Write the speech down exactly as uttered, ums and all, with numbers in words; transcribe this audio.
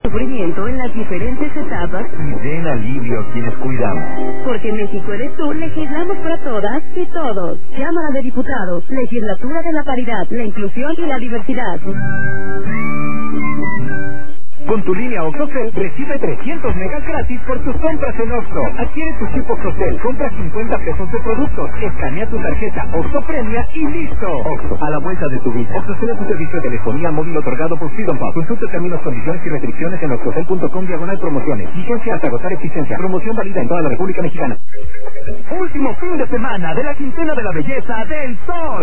Sufrimiento en las diferentes etapas y den alivio a quienes cuidamos. Porque México eres tú, legislamos para todas y todos. Cámara de Diputados, Legislatura de la Paridad, la Inclusión y la Diversidad. Con tu línea OXXOCEL recibe trescientos megas gratis por tus compras en Oxxo. Adquiere tu chip OXXOCEL, compra cincuenta pesos de productos, escanea tu tarjeta Oxxo Premia y listo. Oxxo, a la vuelta de tu vida. OXXOCEL es un servicio de telefonía móvil otorgado por Freedom Pub. Consulta términos, condiciones y restricciones en oxxocel punto com diagonal promociones. Vigencia hasta agotar existencia. Promoción válida en toda la República Mexicana. Último fin de semana de la quincena de la belleza del Sol.